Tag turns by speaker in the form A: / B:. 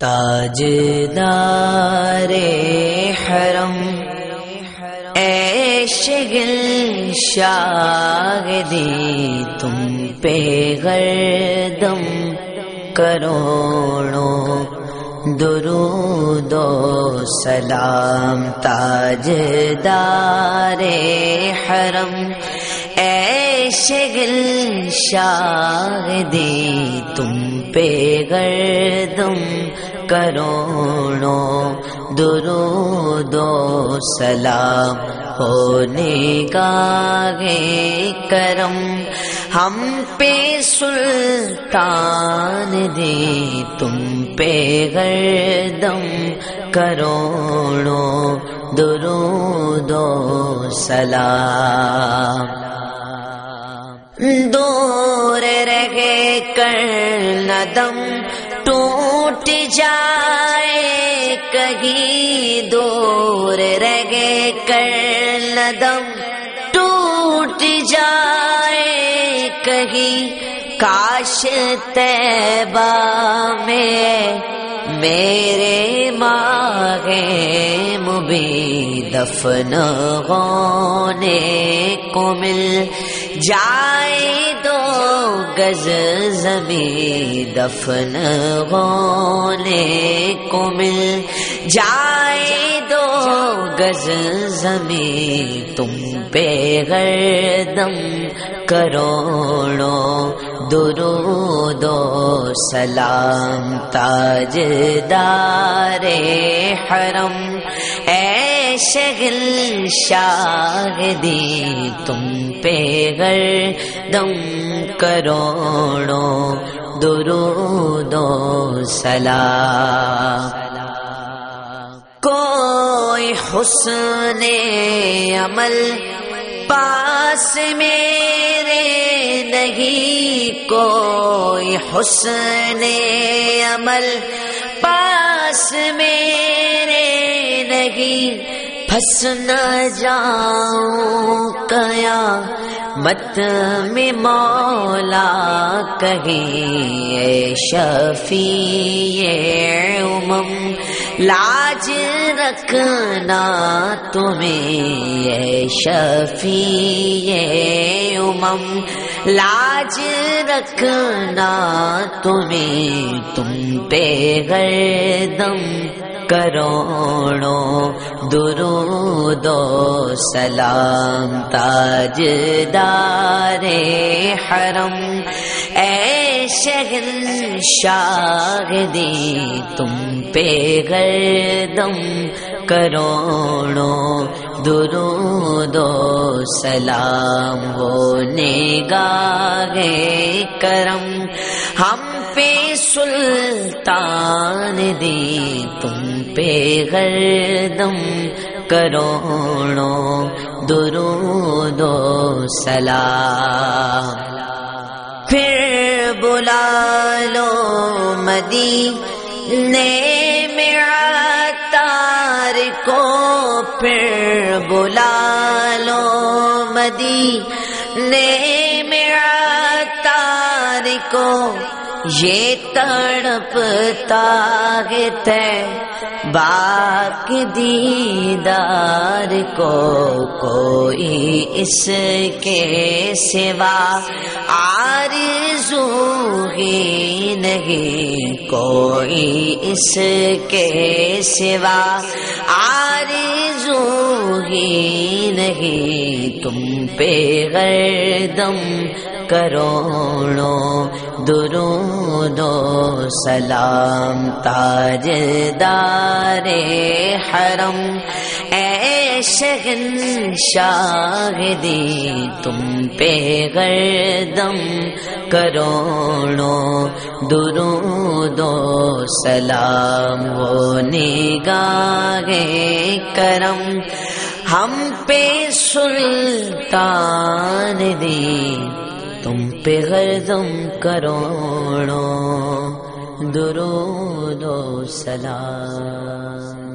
A: تاجدار حرم اے شگل شاگدی تم پہ گردم کروڑوں درود و سلام تاجدار حرم اے شگل شاگدی تم پہ گردم کروڑوں درود و سلام ہو نگاہ کرم ہم پہ سلطان دی تم پہ گردم کروڑوں درود و سلام دور رہے کر ندم ٹوٹ جائے کہیں دور رہے کر ندم ٹوٹ جائے کہیں کاش طیبہ میں میرے ماہ مبین دفن ہونے کو مل جائے دو گز زمین دفن ہونے کو مل جائے دو گز زمین تم پہ گردم کروڑوں درود و سلام تاجدار حرم اے شگل شاگدی تم پہ گردم کروڑوں درود و سلام کوئی حسن عمل پاس میرے نہیں کوئی حسن عمل پاس میرے نہیں پھنس نہ جاؤں قیامت میں مولا کہیں اے شفیع امم لاج رکھنا تمہیں اے شفیع امم لاج رکھنا تمہیں تم پہ گردم کروڑوں درود و سلام تاجدار حرم اے شگل شاگدی تم پہ گردم کروڑوں درود و سلام ہو نگاہ کرم ہم پہ سلطان دی تم پہ گردم کروڑوں درود و سلام پھر بلا لو مدینے میں عطار کو پھر بلا لو مدینے میں عطار کو یہ تڑپتا ہے باق دیدار کو کوئی اس کے سوا آرزو ہی نہیں کوئی اس کے سوا آرزو ہی نہیں تم پہ گردم کروڑوں درود و سلام تاجدار حرم اے شگل شاگدی تم پہ گردم کروڑوں درود و سلام ہو نگاہ کرم ہم پہ سلطان دی تم پہ گردم کروڑوں درود و سلام